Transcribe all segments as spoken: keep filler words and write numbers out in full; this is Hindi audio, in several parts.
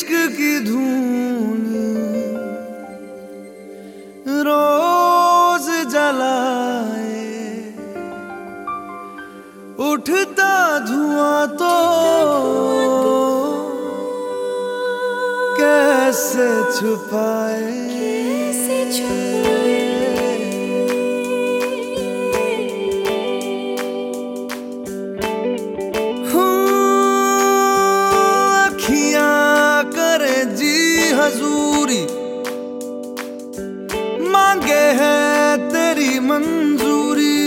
इश्क की धून रोज जलाए, उठता धुआं तो कैसे छुपाए। हजूरी मांगे है तेरी मंजूरी,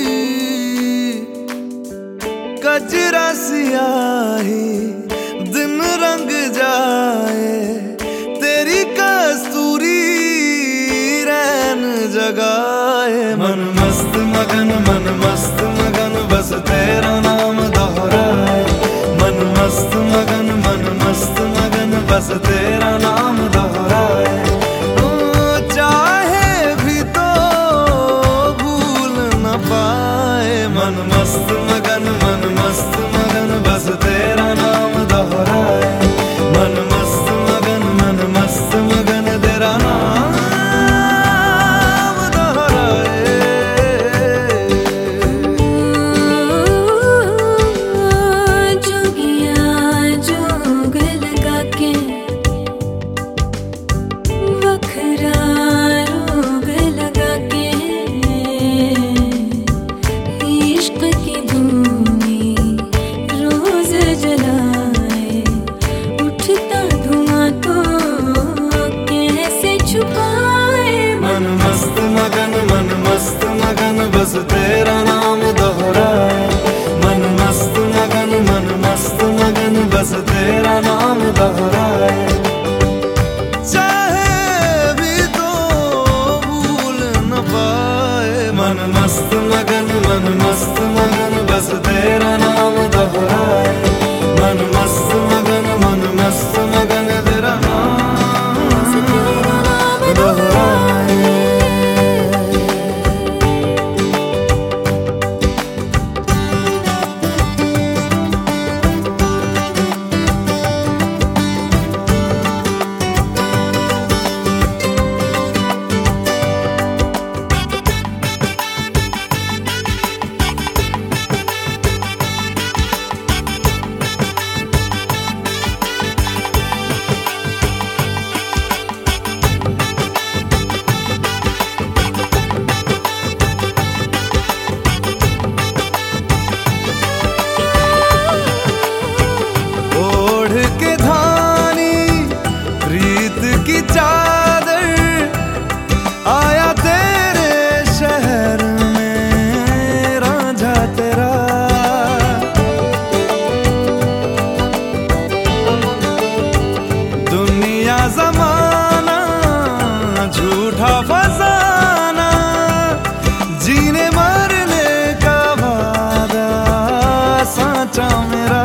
कजरा सियाही दिन रंग जाए, तेरी कस्तूरी रैन जगाए। मन मस्त मगन मन मस्त मगन बस तेरा नाम दोहराए, मन मस्त मगन मन मस्त मगन बस तेरा नाम दोहराए। चाहे भी तो भूल न पाए, मन मस्त मगन मन मस्त मगन बस तेरा नाम दोहराए, मन मस्त मगन मन मस्त मगन तेरा नाम दोहराए। जोगिया जोग लगा के बखरा रोग लगा के, इश्क की धूनी रोज जलाए, उठता धुआं तो कैसे छुपाए। मन मस्त मगन मन मस्त मगन बस तेरा नाम दोहराए, मन मस्त मगन मन मस्त मगन बस तेरा नाम दोहराए। चाहे भी तो भूल न पाए, मन मस्त मगन मन मस्त मगन बस तेरा नाम दोहराए, मन मस्त मगन मन मस्त मगन तेरा नाम दोहराए। की चादर आया तेरे शहर में रांझा तेरा, दुनिया जमाना झूठा फसाना, जीने मरने का वादा साचा मेरा।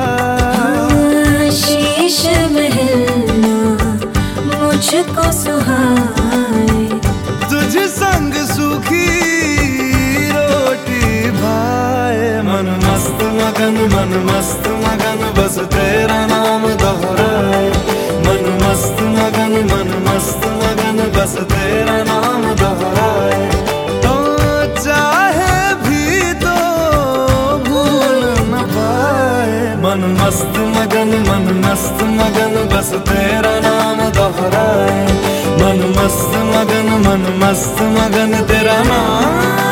शीश महलना मुझको सुहाए, तुझ संग सूखी रोटी भाए। मन मस्त मगन मन मस्त मगन बस तेरा नाम दोहराए, मन मस्त मगन मन मस्त मगन बस तेरा नाम दोहराए। तो चाहे भी तो भूल न पाए, मन मस्त मगन मन मस्त मगन बस तेरा नाम दोहराए, मन मस्त मगन मन मस्त मगन तेरा नाम